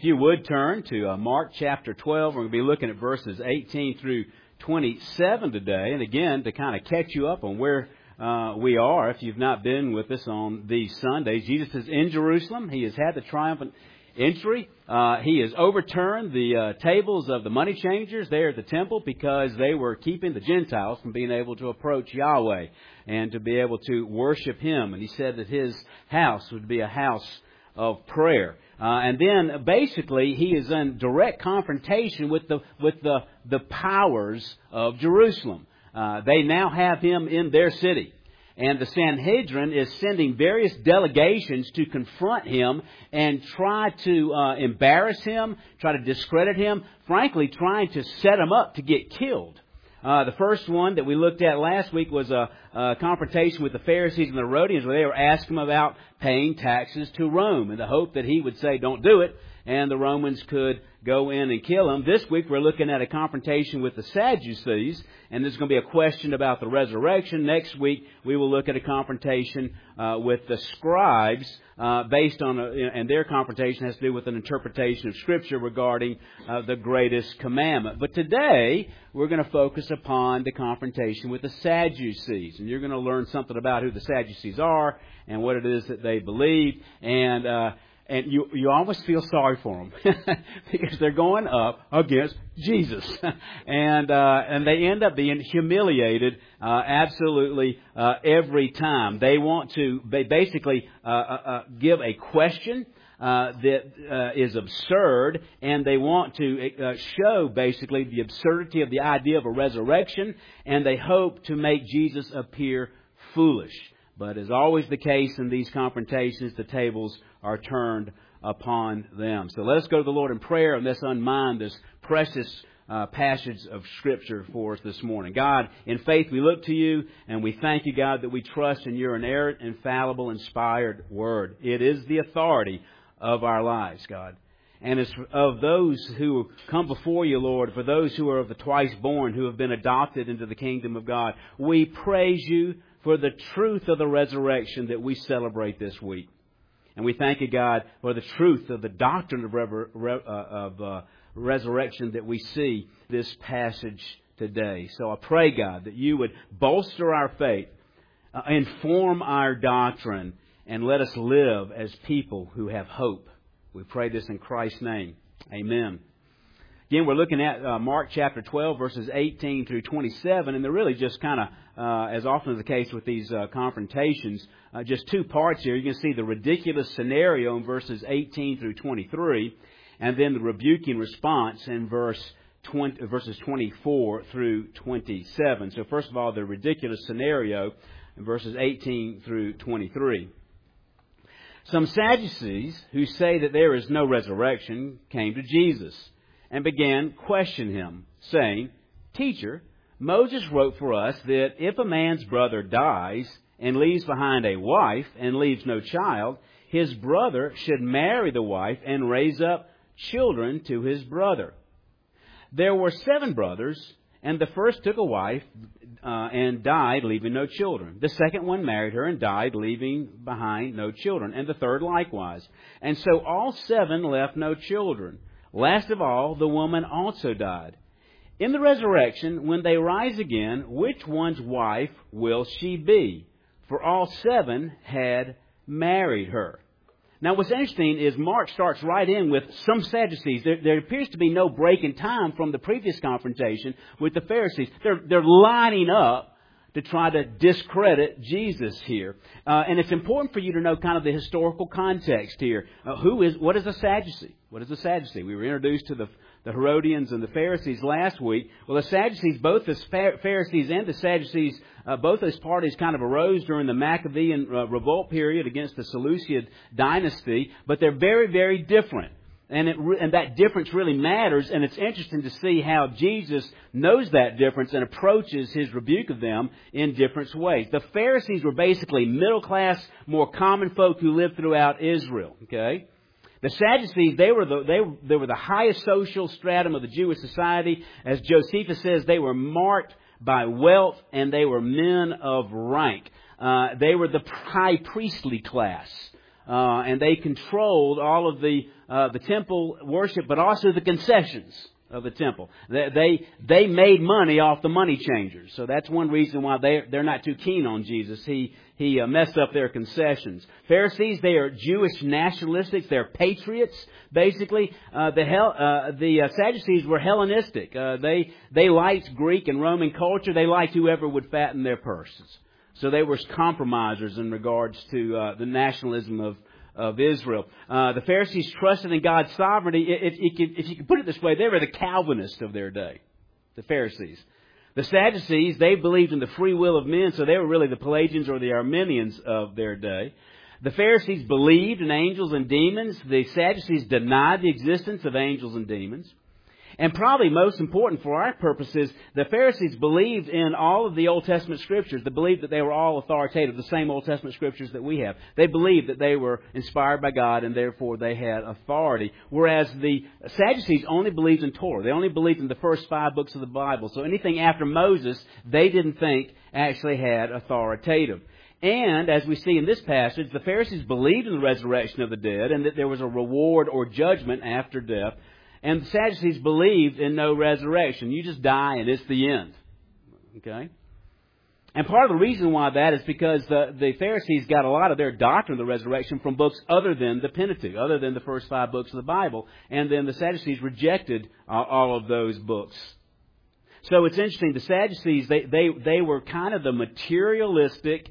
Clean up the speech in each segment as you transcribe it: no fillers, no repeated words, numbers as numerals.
If you would turn to Mark chapter 12, we're going to be looking at verses 18 through 27 today. And again, to kind of catch you up on where we are, if you've not been with us on these Sundays, Jesus is in Jerusalem. He has had the triumphant entry. He has overturned the tables of the money changers there at the temple because they were keeping the Gentiles from being able to approach Yahweh and to be able to worship Him. And He said that His house would be a house of prayer. And then basically He is in direct confrontation with the powers of Jerusalem. They now have Him in their city. And the Sanhedrin is sending various delegations to confront Him and try to embarrass Him, try to discredit Him, frankly trying to set Him up to get killed. The first one that we looked at last week was a confrontation with the Pharisees and the Herodians, where they were asking Him about paying taxes to Rome in the hope that He would say, don't do it, and the Romans could go in and kill Him. This week we're looking at a confrontation with the Sadducees, and there's going to be a question about the resurrection. Next week we will look at a confrontation with the scribes based on, and their confrontation has to do with an interpretation of Scripture regarding the greatest commandment. But today we're going to focus upon the confrontation with the Sadducees, and you're going to learn something about who the Sadducees are and what it is that they believe, and you almost feel sorry for them because they're going up against Jesus, and they end up being humiliated absolutely every time. They basically give a question that is absurd, and they want to show basically the absurdity of the idea of a resurrection, and they hope to make Jesus appear foolish. But as always the case in these confrontations, the tables are turned upon them. So let us go to the Lord in prayer, and let's unmind this precious passage of Scripture for us this morning. God, in faith we look to You, and we thank You, God, that we trust in Your inerrant, infallible, inspired Word. It is the authority of our lives, God. And it's of those who come before You, Lord, for those who are of the twice born, who have been adopted into the kingdom of God, we praise You for the truth of the resurrection that we celebrate this week. And we thank You, God, for the truth of the doctrine of resurrection that we see this passage today. So I pray, God, that You would bolster our faith, inform our doctrine, and let us live as people who have hope. We pray this in Christ's name. Amen. Again, we're looking at Mark chapter 12, verses 18 through 27, and they're really just kind of, as often is the case with these confrontations, just two parts here. You can see the ridiculous scenario in verses 18 through 23, and then the rebuking response in verses 24 through 27. So first of all, the ridiculous scenario in verses 18 through 23. Some Sadducees, who say that there is no resurrection, came to Jesus and began questioning Him, saying, Teacher, Moses wrote for us that if a man's brother dies and leaves behind a wife and leaves no child, his brother should marry the wife and raise up children to his brother. There were 7 brothers, and the first took a wife and died, leaving no children. The second one married her and died, leaving behind no children. And the third likewise. And so all 7 left no children. Last of all, the woman also died. In the resurrection, when they rise again, which one's wife will she be? For all 7 had married her. Now, what's interesting is Mark starts right in with some Sadducees. There appears to be no break in time from the previous confrontation with the Pharisees. They're lining up to try to discredit Jesus here. And it's important for you to know kind of the historical context here. What is a Sadducee? What is a Sadducee? We were introduced to the Herodians and the Pharisees last week. Well, the Sadducees, both the Pharisees and the Sadducees, both those parties kind of arose during the Maccabean revolt period against the Seleucid dynasty, but they're very, very different. And that difference really matters, and it's interesting to see how Jesus knows that difference and approaches His rebuke of them in different ways. The Pharisees were basically middle-class, more common folk who lived throughout Israel. Okay, the Sadducees, they were the highest social stratum of the Jewish society. As Josephus says, they were marked by wealth, and they were men of rank. They were the high priestly class and they controlled all of the temple worship, but also the concessions of the temple. They made money off the money changers. So that's one reason why they're not too keen on Jesus. He messed up their concessions. Pharisees, they are Jewish nationalistics. They're patriots, basically. The Sadducees were Hellenistic. They liked Greek and Roman culture. They liked whoever would fatten their purses. So they were compromisers in regards to the nationalism of Israel. The Pharisees trusted in God's sovereignty. If you could put it this way, they were the Calvinists of their day, the Pharisees. The Sadducees, they believed in the free will of men, so they were really the Pelagians or the Arminians of their day. The Pharisees believed in angels and demons. The Sadducees denied the existence of angels and demons. And probably most important for our purposes, the Pharisees believed in all of the Old Testament Scriptures. They believed that they were all authoritative, the same Old Testament Scriptures that we have. They believed that they were inspired by God and therefore they had authority. Whereas the Sadducees only believed in Torah. They only believed in the first 5 books of the Bible. So anything after Moses, they didn't think actually had authoritative. And, as we see in this passage, the Pharisees believed in the resurrection of the dead and that there was a reward or judgment after death. And the Sadducees believed in no resurrection. You just die and it's the end. Okay? And part of the reason why that is because the Pharisees got a lot of their doctrine of the resurrection from books other than the Pentateuch, other than the first 5 books of the Bible. And then the Sadducees rejected all of those books. So it's interesting. The Sadducees, they were kind of the materialistic,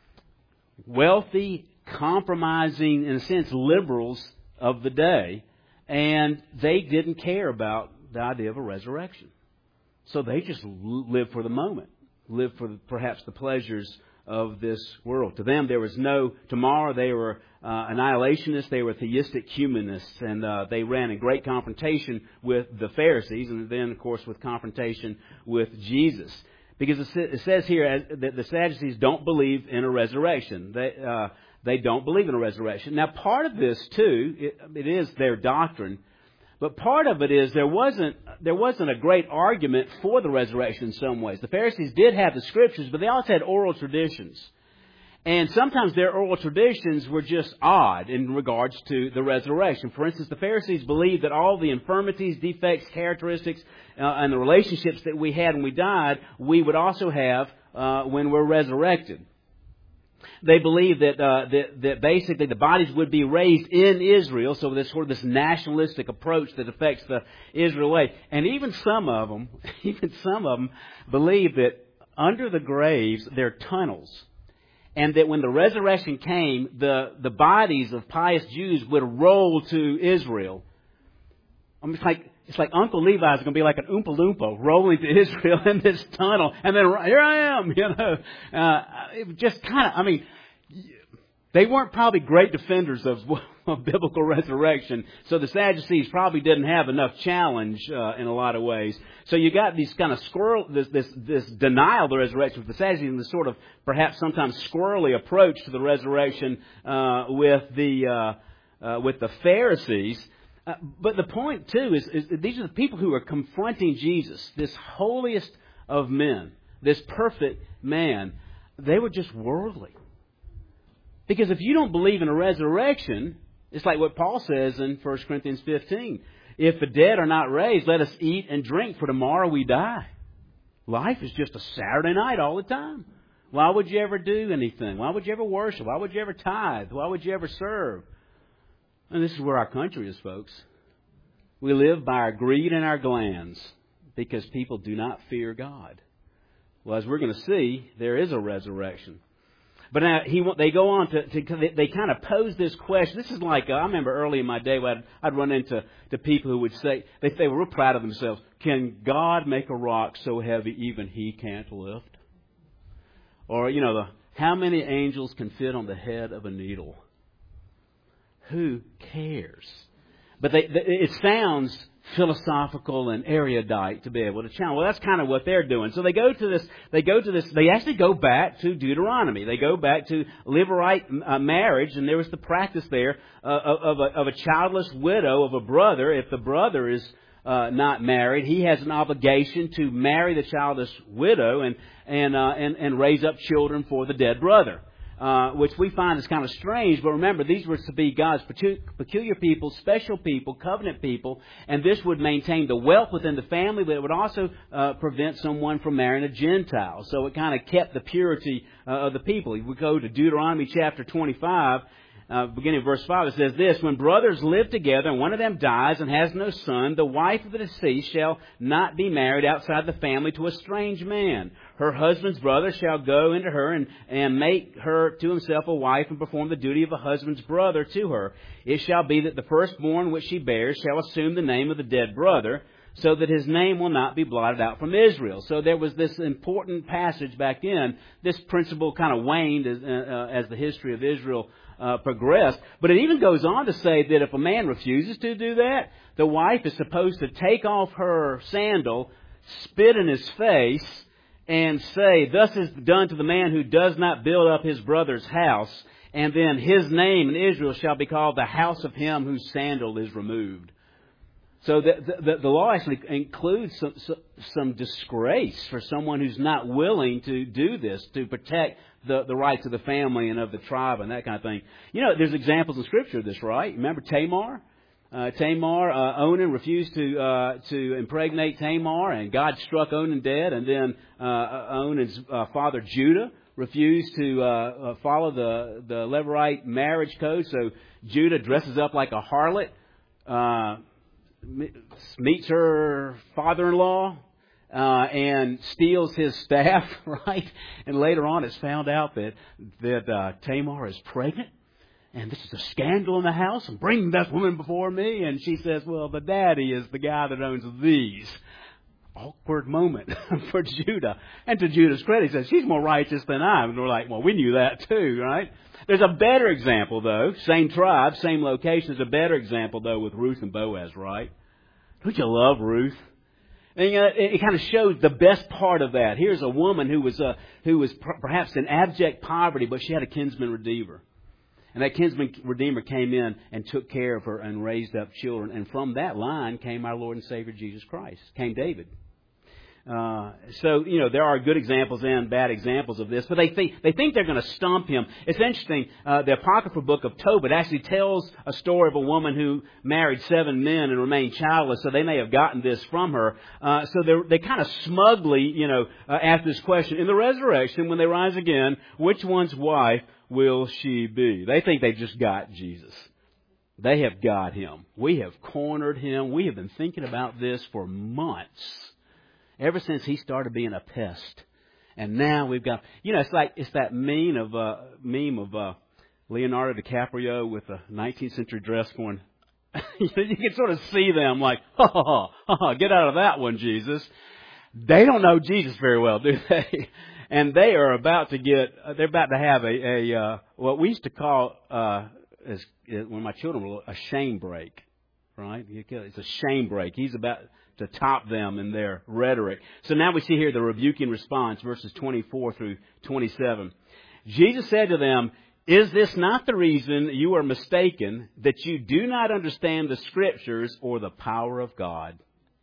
wealthy, compromising, in a sense, liberals of the day. And they didn't care about the idea of a resurrection. So they just lived for the moment, lived for perhaps the pleasures of this world. To them, there was no tomorrow. They were annihilationists. They were theistic humanists. And they ran in great confrontation with the Pharisees and then, of course, with confrontation with Jesus. Because it says here that the Sadducees don't believe in a resurrection. They don't believe in a resurrection. Now, part of this, too, it is their doctrine. But part of it is there wasn't a great argument for the resurrection in some ways. The Pharisees did have the Scriptures, but they also had oral traditions. And sometimes their oral traditions were just odd in regards to the resurrection. For instance, the Pharisees believed that all the infirmities, defects, characteristics, and the relationships that we had when we died, we would also have when we're resurrected. They believed that basically the bodies would be raised in Israel, so there's sort of this nationalistic approach that affects the Israel way. And even some of them believed that under the graves there are tunnels, and that when the resurrection came, the bodies of pious Jews would roll to Israel. It's like Uncle Levi's going to be like an Oompa Loompa rolling to Israel in this tunnel. And then here I am, It just kind of, they weren't probably great defenders of biblical resurrection. So the Sadducees probably didn't have enough challenge in a lot of ways. So you got these kind of this denial of the resurrection with the Sadducees and this sort of perhaps sometimes squirrely approach to the resurrection with the Pharisees. But the point, too, is these are the people who are confronting Jesus, this holiest of men, this perfect man. They were just worldly. Because if you don't believe in a resurrection, it's like what Paul says in 1 Corinthians 15. If the dead are not raised, let us eat and drink, for tomorrow we die. Life is just a Saturday night all the time. Why would you ever do anything? Why would you ever worship? Why would you ever tithe? Why would you ever serve? And this is where our country is, folks. We live by our greed and our glands because people do not fear God. Well, as we're going to see, there is a resurrection. But now they go on they kind of pose this question. This is like, I remember early in my day when I'd run into people who would say, they were real proud of themselves. Can God make a rock so heavy even He can't lift? Or, how many angels can fit on the head of a needle? Who cares? But it sounds philosophical and erudite to be able to challenge. Well, that's kind of what they're doing. So they actually go back to Deuteronomy. They go back to Levirate marriage, and there was the practice there of a childless widow of a brother. If the brother is not married, he has an obligation to marry the childless widow and raise up children for the dead brother. which we find is kind of strange. But remember, these were to be God's peculiar people, special people, covenant people, and this would maintain the wealth within the family, but it would also prevent someone from marrying a Gentile. So it kind of kept the purity of the people. We go to Deuteronomy chapter 25. Beginning of verse 5, it says this: When brothers live together and one of them dies and has no son, the wife of the deceased shall not be married outside the family to a strange man. Her husband's brother shall go into her and make her to himself a wife and perform the duty of a husband's brother to her. It shall be that the firstborn which she bears shall assume the name of the dead brother, so that his name will not be blotted out from Israel. So there was this important passage back then. This principle kind of waned as the history of Israel progressed. But it even goes on to say that if a man refuses to do that, the wife is supposed to take off her sandal, spit in his face, and say, "Thus is done to the man who does not build up his brother's house. And then his name in Israel shall be called the house of him whose sandal is removed." So the law actually includes some disgrace for someone who's not willing to do this, to protect the rights of the family and of the tribe and that kind of thing. You know, there's examples in Scripture of this, right? Remember Tamar? Onan refused to impregnate Tamar, and God struck Onan dead. And then Onan's father Judah refused to follow the Levirate marriage code. So Judah dresses up like a harlot, meets her father-in-law, and steals his staff, right? And later on it's found out that Tamar is pregnant, and this is a scandal in the house, and bring that woman before me. And she says, "Well, the daddy is the guy that owns these." Awkward moment for Judah. And to Judah's credit, he says, "She's more righteous than I am." And we're like, well, we knew that too, right? There's a better example, though. Same tribe, same location. There's a better example, though, with Ruth and Boaz, right? Don't you love Ruth? And, it kind of shows the best part of that. Here's a woman who was perhaps in abject poverty, but she had a kinsman redeemer. And that kinsman redeemer came in and took care of her and raised up children. And from that line came our Lord and Savior Jesus Christ. Came David. So, there are good examples and bad examples of this, but they think they're going to stump him. It's interesting, the apocryphal book of Tobit actually tells a story of a woman who married 7 men and remained childless, so they may have gotten this from her. So they kind of smugly, ask this question: in the resurrection, when they rise again, which one's wife will she be? They think they've just got Jesus. They have got him. We have cornered him. We have been thinking about this for months. Ever since he started being a pest. And now we've got, it's that meme of Leonardo DiCaprio with a 19th century dress going, you can sort of see them like, get out of that one, Jesus. They don't know Jesus very well, do they? And they are about to have a what we used to call, when my children were a shame break, right? It's a shame break. He's about to top them in their rhetoric. So now we see here the rebuking response, verses 24 through 27. Jesus said to them, "Is this not the reason you are mistaken, that you do not understand the Scriptures or the power of God?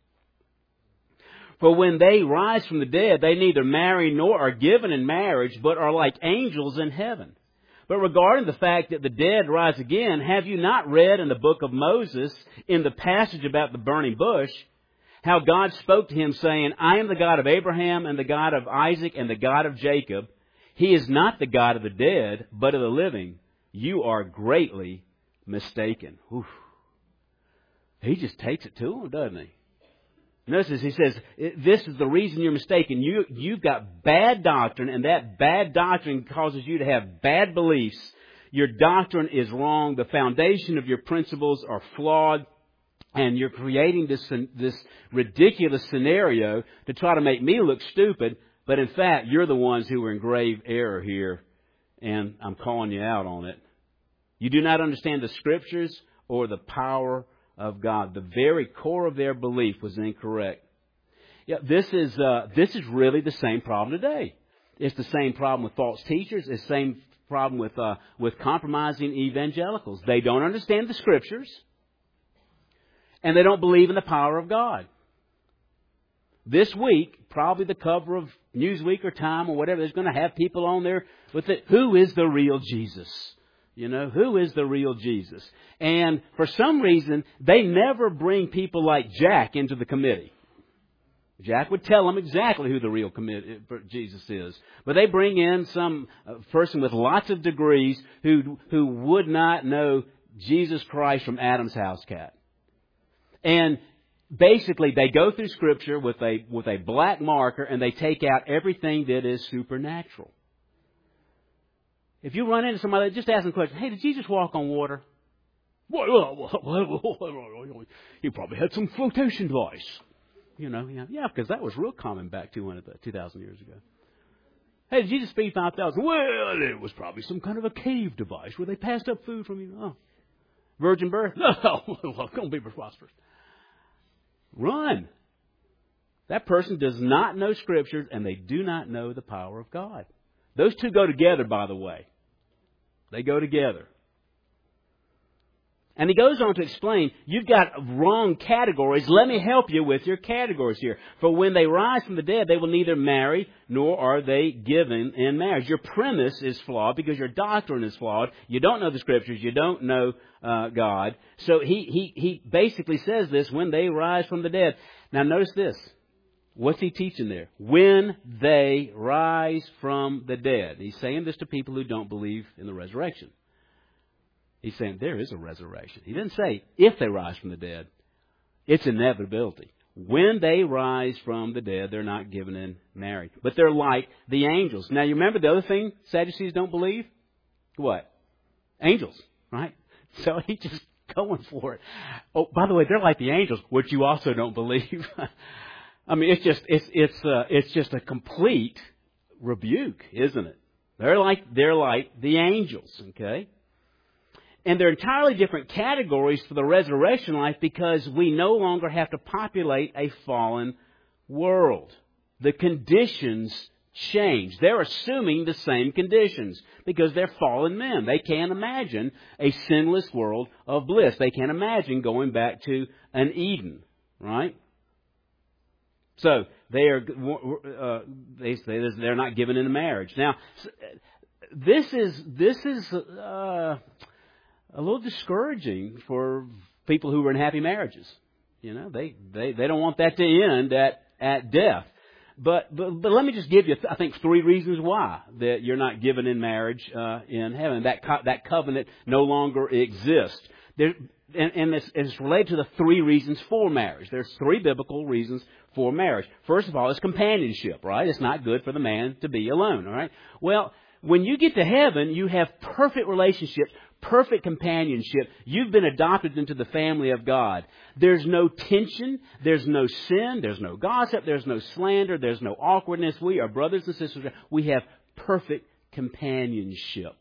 For when they rise from the dead, they neither marry nor are given in marriage, but are like angels in heaven. But regarding the fact that the dead rise again, have you not read in the book of Moses, in the passage about the burning bush, how God spoke to him, saying, 'I am the God of Abraham and the God of Isaac and the God of Jacob. He is not the God of the dead, but of the living. You are greatly mistaken.'" Oof. He just takes it to him, doesn't he? Notice he says, this is the reason you're mistaken. You've got bad doctrine, and that bad doctrine causes you to have bad beliefs. Your doctrine is wrong. The foundation of your principles are flawed. And you're creating this ridiculous scenario to try to make me look stupid. But in fact, you're the ones who are in grave error here. And I'm calling you out on it. You do not understand the Scriptures or the power of God. The very core of their belief was incorrect. Yeah, this is really the same problem today. It's the same problem with false teachers. It's the same problem with compromising evangelicals. They don't understand the Scriptures. And they don't believe in the power of God. This week, probably the cover of Newsweek or Time or whatever, there's going to have people on there with it. Who is the real Jesus? You know, who is the real Jesus? And for some reason, they never bring people like Jack into the committee. Jack would tell them exactly who the real Jesus is. But they bring in some person with lots of degrees who would not know Jesus Christ from Adam's house cat. And basically, they go through Scripture with a black marker and they take out everything that is supernatural. If you run into somebody, just ask them a question. Hey, did Jesus walk on water? Well, he probably had some flotation device. You know, yeah, because that was real common back 2,000 years ago. Hey, did Jesus feed 5,000? Well, it was probably some kind of a cave device where they passed up food from you. Oh, virgin birth? No, don't be preposterous. Run. That person does not know Scriptures, and they do not know the power of God. Those two go together, by the way. They go together. And he goes on to explain, you've got wrong categories. Let me help you with your categories here. For when they rise from the dead, they will neither marry nor are they given in marriage. Your premise is flawed because your doctrine is flawed. You don't know the Scriptures. You don't know God. So he basically says this, when they rise from the dead. Now notice this. What's he teaching there? When they rise from the dead. He's saying this to people who don't believe in the resurrection. He's saying there is a resurrection. He didn't say if they rise from the dead. It's inevitability. When they rise from the dead, they're not given in marriage. But they're like the angels. Now, you remember the other thing Sadducees don't believe? What? Angels, right? So he's just going for it. Oh, by the way, they're like the angels, which you also don't believe. I mean, it's just a complete rebuke, isn't it? They're like the angels, okay? And they're entirely different categories for the resurrection life because we no longer have to populate a fallen world. The conditions change. They're assuming the same conditions because they're fallen men. They can't imagine a sinless world of bliss. They can't imagine going back to an Eden, right? So they say they're not given in marriage. Now, this is a little discouraging for people who are in happy marriages. You know, they don't want that to end at death. But let me just give you, I think, 3 reasons why that you're not given in marriage in heaven. That covenant no longer exists. And it's related to the 3 reasons for marriage. There's 3 biblical reasons for marriage. First of all, it's companionship, right? It's not good for the man to be alone, all right? Well, when you get to heaven, you have perfect relationships, perfect companionship. You've been adopted into the family of God. There's no tension. There's no sin. There's no gossip. There's no slander. There's no awkwardness. We are brothers and sisters. We have perfect companionship.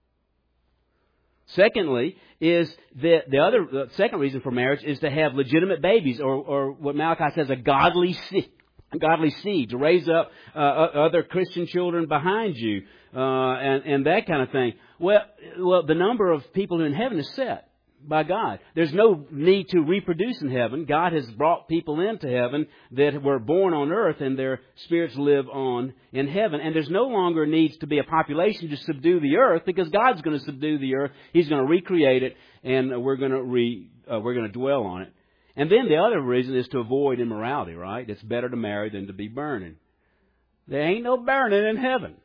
Secondly, is the second reason for marriage is to have legitimate babies, or what Malachi says, a godly seed, to raise up other Christian children behind you, and that kind of thing. Well, the number of people in heaven is set by God. There's no need to reproduce in heaven. God has brought people into heaven that were born on earth, and their spirits live on in heaven. And there's no longer needs to be a population to subdue the earth, because God's going to subdue the earth. He's going to recreate it, and we're going to dwell on it. And then the other reason is to avoid immorality, right? It's better to marry than to be burning. There ain't no burning in heaven.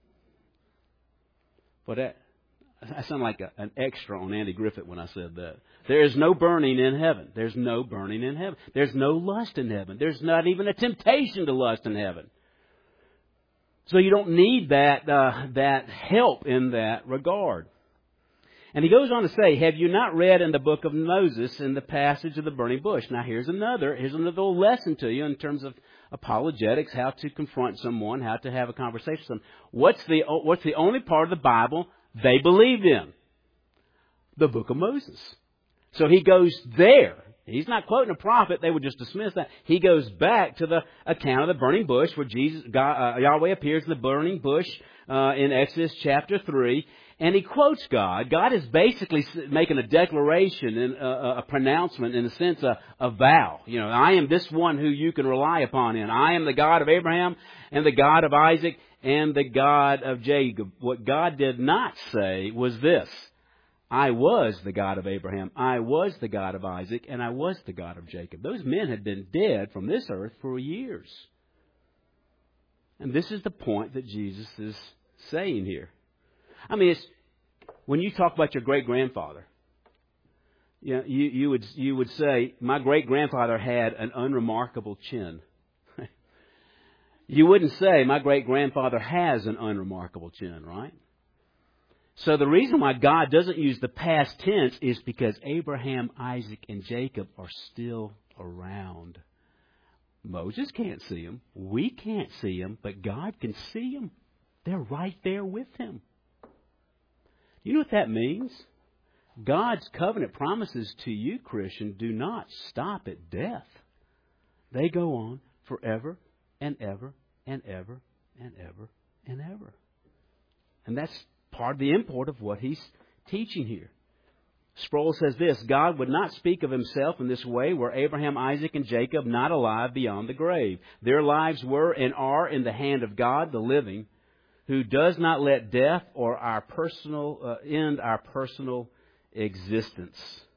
But I sound like an extra on Andy Griffith when I said that. There is no burning in heaven. There's no burning in heaven. There's no lust in heaven. There's not even a temptation to lust in heaven. So you don't need that help in that regard. And he goes on to say, have you not read in the book of Moses in the passage of the burning bush? Now here's another little lesson to you in terms of apologetics, how to confront someone, how to have a conversation with them. What's the only part of the Bible they believed in? The book of Moses. So he goes there. He's not quoting a prophet. They would just dismiss that. He goes back to the account of the burning bush where Yahweh appears in the burning bush in Exodus chapter 3. And he quotes God. God is basically making a declaration and a pronouncement, in a sense, a vow. You know, I am this one who you can rely upon in. I am the God of Abraham and the God of Isaac and the God of Jacob. What God did not say was this: I was the God of Abraham, I was the God of Isaac, and I was the God of Jacob. Those men had been dead from this earth for years. And this is the point that Jesus is saying here. I mean, it's, when you talk about your great-grandfather, you know, you would say, my great-grandfather had an unremarkable chin. You wouldn't say, my great-grandfather has an unremarkable chin, right? So the reason why God doesn't use the past tense is because Abraham, Isaac, and Jacob are still around. Moses can't see them. We can't see them, but God can see them. They're right there with him. You know what that means? God's covenant promises to you, Christian, do not stop at death. They go on forever and ever and ever and ever and ever. And that's part of the import of what he's teaching here. Sproul says this: God would not speak of himself in this way were Abraham, Isaac, and Jacob not alive beyond the grave. Their lives were and are in the hand of God, the living, who does not let death or our end our personal existence.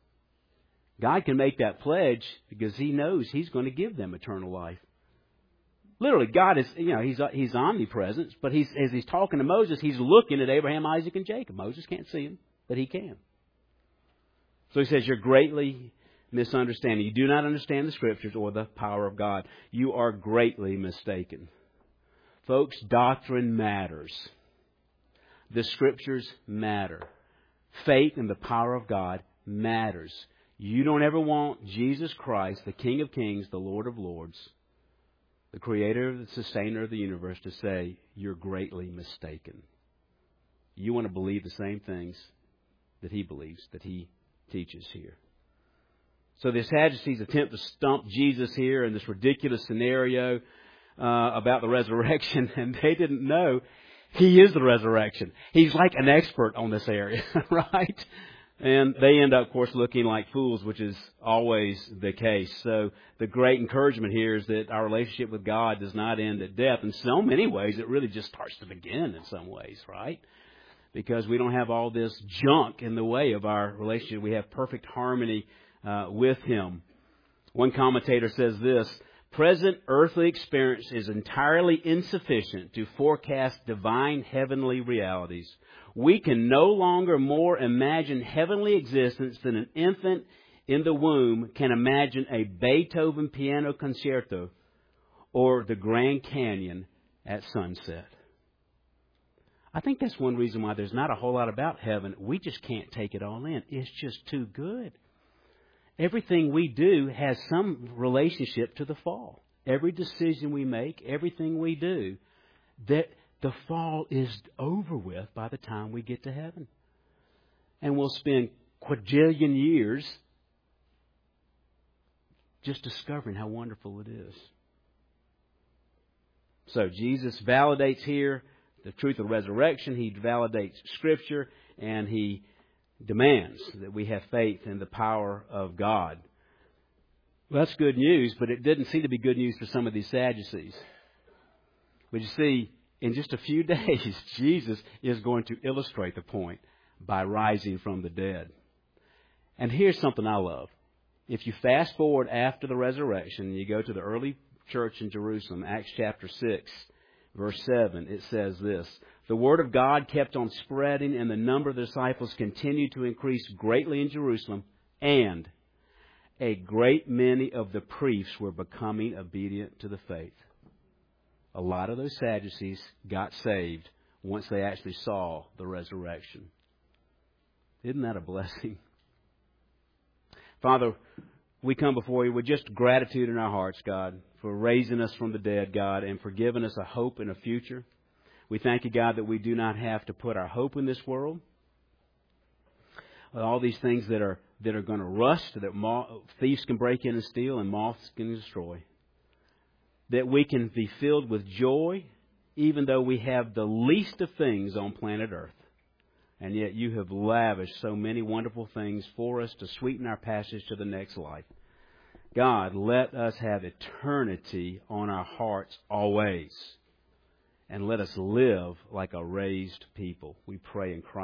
God can make that pledge because he knows he's going to give them eternal life. Literally, God is, you know, he's omnipresent, but as he's talking to Moses, he's looking at Abraham, Isaac, and Jacob. Moses can't see him, but he can. So he says, you're greatly misunderstanding. You do not understand the Scriptures or the power of God. You are greatly mistaken. Folks, doctrine matters. The Scriptures matter. Faith in the power of God matters. You don't ever want Jesus Christ, the King of Kings, the Lord of Lords, the Creator, the Sustainer of the universe, to say, you're greatly mistaken. You want to believe the same things that he believes, that he teaches here. So the Sadducees attempt to stump Jesus here in this ridiculous scenario about the resurrection, and they didn't know he is the resurrection. He's like an expert on this area, right? And they end up, of course, looking like fools, which is always the case. So the great encouragement here is that our relationship with God does not end at death. In so many ways, it really just starts to begin in some ways, right? Because we don't have all this junk in the way of our relationship. We have perfect harmony with him. One commentator says this: present earthly experience is entirely insufficient to forecast divine heavenly realities. We can no longer more imagine heavenly existence than an infant in the womb can imagine a Beethoven piano concerto or the Grand Canyon at sunset. I think that's one reason why there's not a whole lot about heaven. We just can't take it all in. It's just too good. Everything we do has some relationship to the fall. Every decision we make, everything we do, that the fall is over with by the time we get to heaven. And we'll spend quadrillion years just discovering how wonderful it is. So Jesus validates here the truth of the resurrection. He validates Scripture, and he demands that we have faith in the power of God. Well, that's good news, but it didn't seem to be good news for some of these Sadducees. But you see, in just a few days, Jesus is going to illustrate the point by rising from the dead. And here's something I love. If you fast forward after the resurrection, you go to the early church in Jerusalem, Acts chapter 6, verse 7, it says this: the word of God kept on spreading, and the number of the disciples continued to increase greatly in Jerusalem, and a great many of the priests were becoming obedient to the faith. A lot of those Sadducees got saved once they actually saw the resurrection. Isn't that a blessing? Father, we come before you with just gratitude in our hearts, God, for raising us from the dead, God, and for giving us a hope and a future. We thank you, God, that we do not have to put our hope in this world. All these things that are going to rust, that thieves can break in and steal, and moths can destroy. That we can be filled with joy, even though we have the least of things on planet Earth. And yet you have lavished so many wonderful things for us to sweeten our passage to the next life. God, let us have eternity on our hearts always. And let us live like a raised people. We pray in Christ.